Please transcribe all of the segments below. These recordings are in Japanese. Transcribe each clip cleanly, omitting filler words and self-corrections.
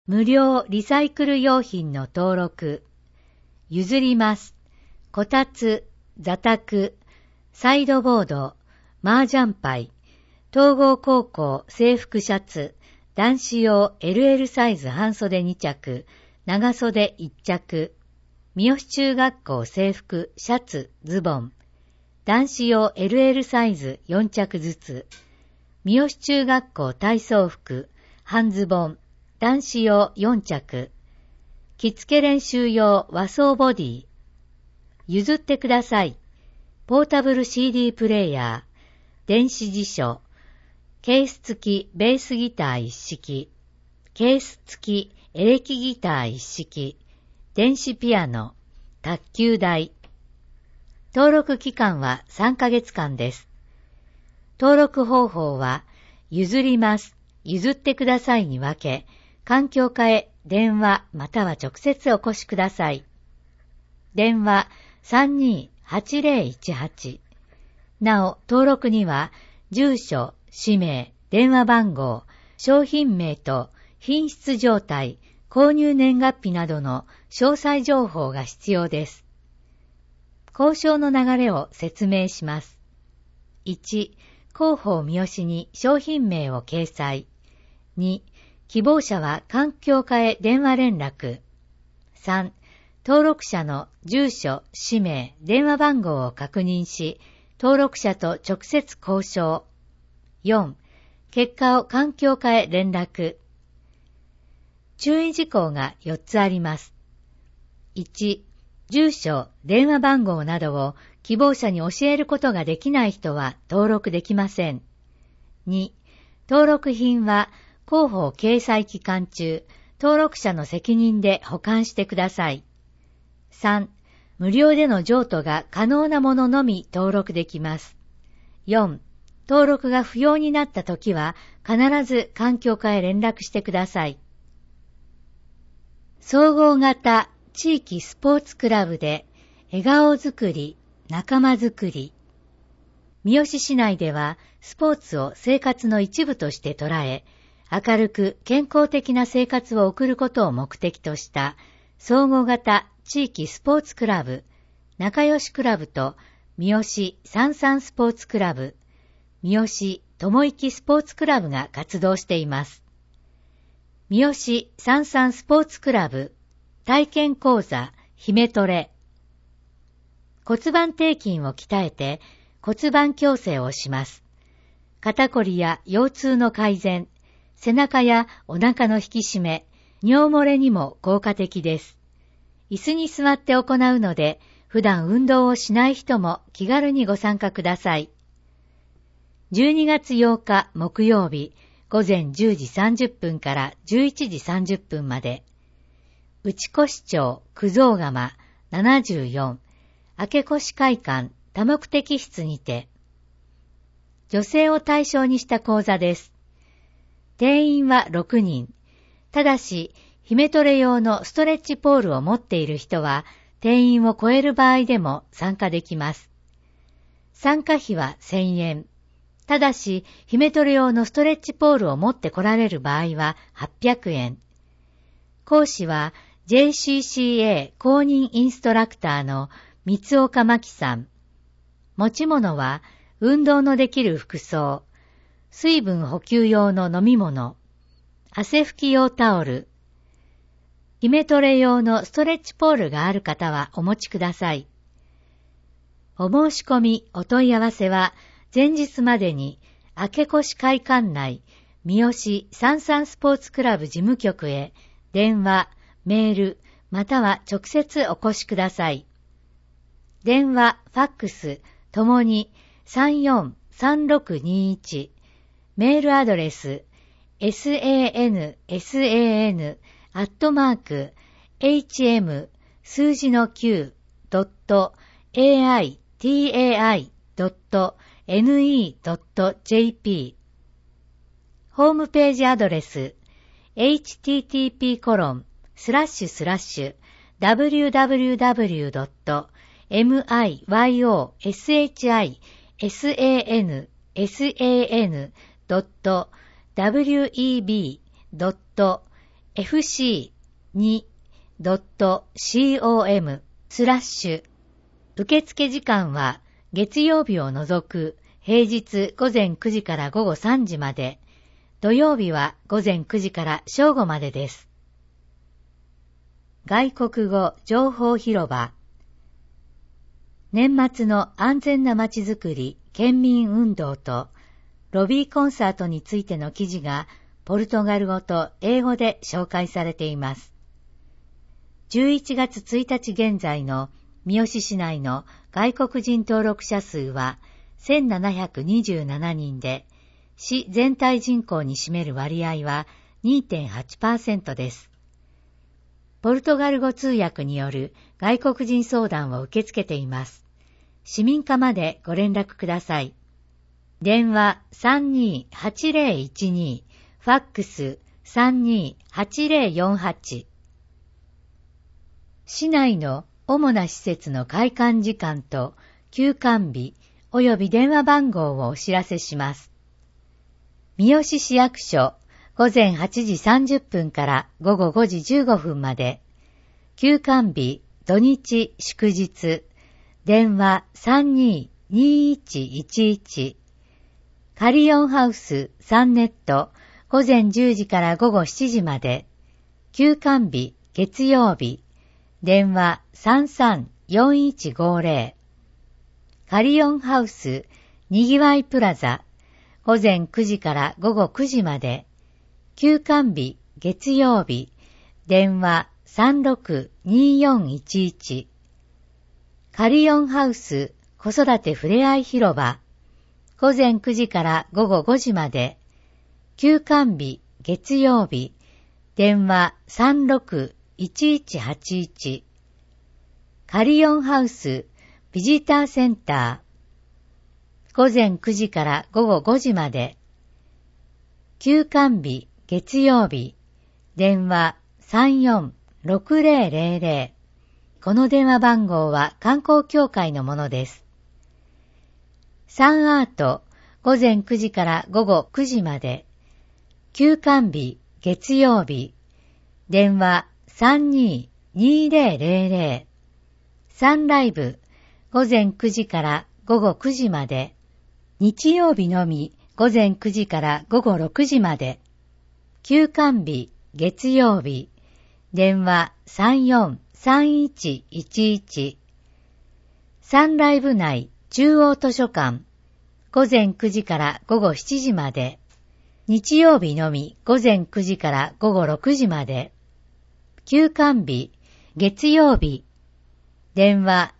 無料リサイクル用品の登録。譲ります。こたつ、座卓、サイドボード、麻雀牌、東郷高校制服シャツ、男子用 LL サイズ半袖2着、長袖1着、三好中学校制服シャツ、ズボン、男子用 LL サイズ4着ずつ、三好中学校体操服、半ズボン、男子用4着、着付け練習用和装ボディ、譲ってください。ポータブル CD プレイヤー、電子辞書、ケース付きベースギター一式、ケース付きエレキギター一式、電子ピアノ、卓球台。登録期間は3ヶ月間です。登録方法は、譲ります、譲ってくださいに分け、環境課へ電話または直接お越しください。電話328018。なお、登録には、住所、氏名、電話番号、商品名と品質状態、購入年月日などの詳細情報が必要です。交渉の流れを説明します。1、広報三好に商品名を掲載。2、希望者は環境課へ電話連絡。3、登録者の住所、氏名、電話番号を確認し、登録者と直接交渉。4、結果を環境課へ連絡。注意事項が4つあります。1、住所、電話番号などを希望者に教えることができない人は登録できません。2、登録品は広報掲載期間中、登録者の責任で保管してください。3、無料での譲渡が可能なもののみ登録できます。4、登録が不要になったときは必ず環境課へ連絡してください。総合型地域スポーツクラブで笑顔づくり、仲間づくり。三好市内ではスポーツを生活の一部として捉え、明るく健康的な生活を送ることを目的とした総合型地域スポーツクラブ、仲良しクラブと三好三三スポーツクラブ、三好友生スポーツクラブが活動しています。三好三三スポーツクラブ体験講座姫トレ。骨盤底筋を鍛えて骨盤矯正をします。肩こりや腰痛の改善、背中やお腹の引き締め、尿漏れにも効果的です。椅子に座って行うので、普段運動をしない人も気軽にご参加ください。12月8日木曜日、午前10時30分から11時30分まで、内越町九蔵窯74、明越会館多目的室にて、女性を対象にした講座です。定員は6人。ただし、姫トレ用のストレッチポールを持っている人は、定員を超える場合でも参加できます。参加費は1000円。ただし、姫トレ用のストレッチポールを持って来られる場合は800円。講師は JCCA 公認インストラクターの三岡真紀さん。持ち物は運動のできる服装、水分補給用の飲み物、汗拭き用タオル、姫トレ用のストレッチポールがある方はお持ちください。お申し込み、お問い合わせは前日までに明越会館内三好三三スポーツクラブ事務局へ電話、メール、または直接お越しください。電話、ファックスともに343621、メールアドレス sansan@hm 数字の 9.aitai.ne.jp ホームページアドレス http://www.myoshsansan.web. fc2.com/受付時間は月曜日を除く平日午前9時から午後3時まで、土曜日は午前9時から正午までです。外国語情報広場。年末の安全なまちづくり県民運動とロビーコンサートについての記事がポルトガル語と英語で紹介されています。11月1日現在の三好市内の外国人登録者数は1727人で、市全体人口に占める割合は 2.8% です。ポルトガル語通訳による外国人相談を受け付けています。市民課までご連絡ください。電話328012、ファックス328048。市内の主な施設の開館時間と休館日及び電話番号をお知らせします。三好市役所午前8時30分から午後5時15分まで、休館日土日祝日電話322111、カリオンハウス3ネット午前10時から午後7時まで、休館日月曜日電話334150、カリオンハウスにぎわいプラザ午前9時から午後9時まで、休館日月曜日電話362411、カリオンハウス子育てふれあい広場午前9時から午後5時まで、休館日月曜日電話361181、カリオンハウスビジターセンター午前9時から午後5時まで、休館日月曜日電話346000。この電話番号は観光協会のものです。サンアート午前9時から午後9時まで、休館日月曜日電話322000。サンライブ午前9時から午後9時まで、日曜日のみ午前9時から午後6時まで、休館日月曜日電話343111。サンライブ内中央図書館午前9時から午後7時まで、日曜日のみ午前9時から午後6時まで、休館日月曜日電話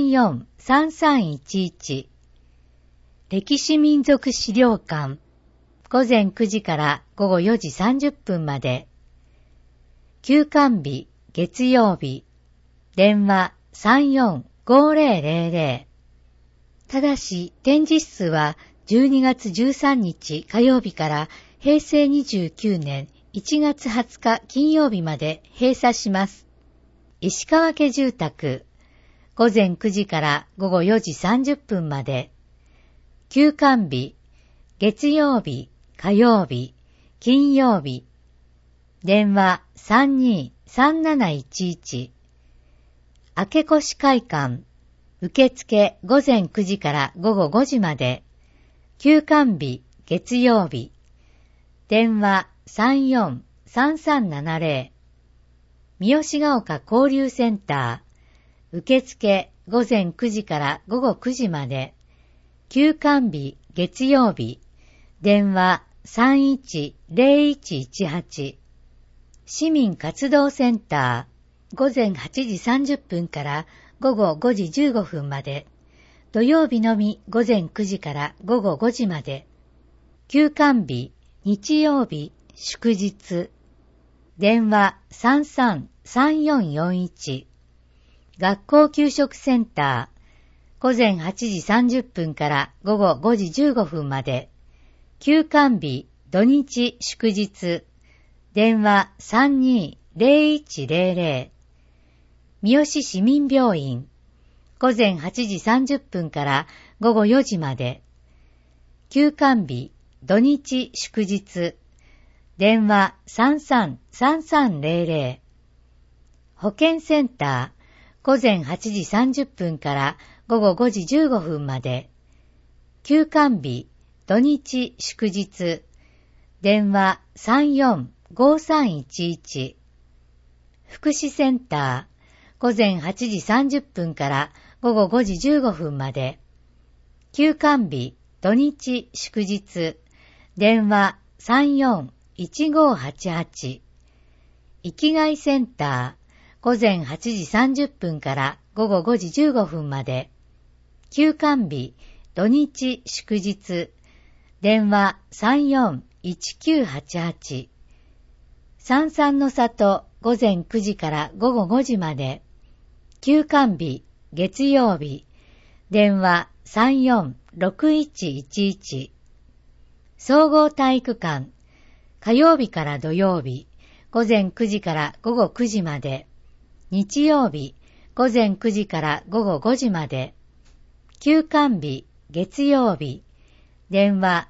343311。歴史民族資料館午前9時から午後4時30分まで、休館日月曜日電話345000。ただし展示室は12月13日火曜日から平成29年1月20日金曜日まで閉鎖します。石川家住宅午前9時から午後4時30分まで、休館日月曜日火曜日金曜日電話323711。明け越会館受付午前9時から午後5時まで、休館日月曜日電話343370。三好ヶ丘交流センター受付午前9時から午後9時まで、休館日月曜日電話310118。市民活動センター午前8時30分から午後5時15分まで、土曜日のみ午前9時から午後5時まで、休館日日曜日祝日電話333441。学校給食センター午前8時30分から午後5時15分まで、休館日土日祝日電話320100。三好市民病院午前8時30分から午後4時まで、休館日土日祝日電話33-3300。保健センター、午前8時30分から午後5時15分まで。休館日、土日祝日。電話34-5311。福祉センター、午前8時30分から午後5時15分まで。休館日、土日祝日。電話34-1588。生きがいセンター、午前8時30分から午後5時15分まで。休館日、土日祝日。電話34-1988。三々の里、午前9時から午後5時まで。休館日、月曜日。電話34-6111。総合体育館、火曜日から土曜日、午前9時から午後9時まで。日曜日、午前9時から午後5時まで。休館日、月曜日。電話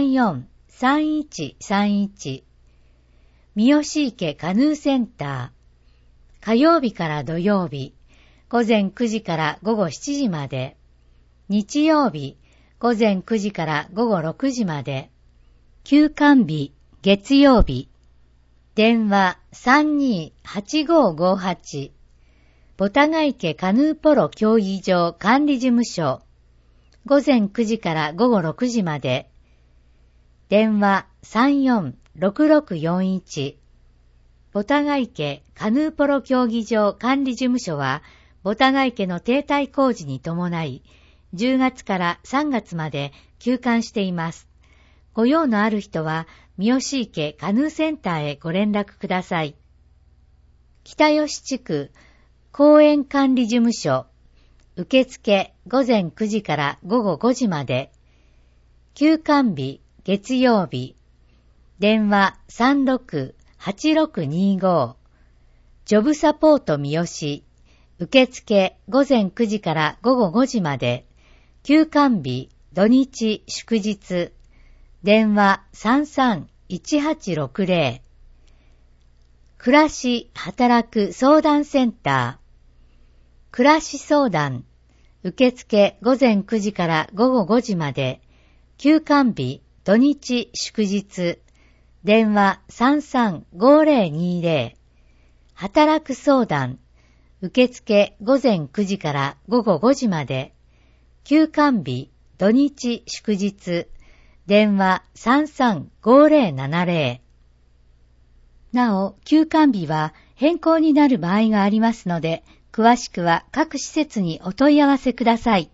34-3131。三好池カヌーセンター。火曜日から土曜日、午前9時から午後7時まで。日曜日、午前9時から午後6時まで。休館日、月曜日。電話32-8558。ボタガ池カヌーポロ競技場管理事務所。午前9時から午後6時まで。電話34-6641。ボタガ池カヌーポロ競技場管理事務所は、ボタガ池の停滞工事に伴い、10月から3月まで休館しています。ご用のある人は、三好池カヌーセンターへご連絡ください。北吉地区公園管理事務所。受付午前9時から午後5時まで。休館日、月曜日。電話36-8625。ジョブサポート三好。受付午前9時から午後5時まで。休館日、土日祝日。電話33-1860。暮らし働く相談センター。暮らし相談。受付午前9時から午後5時まで。休館日、土日祝日。電話33-5020。働く相談。受付午前9時から午後5時まで。休館日、土日祝日。電話33-5070。なお、休館日は変更になる場合がありますので、詳しくは各施設にお問い合わせください。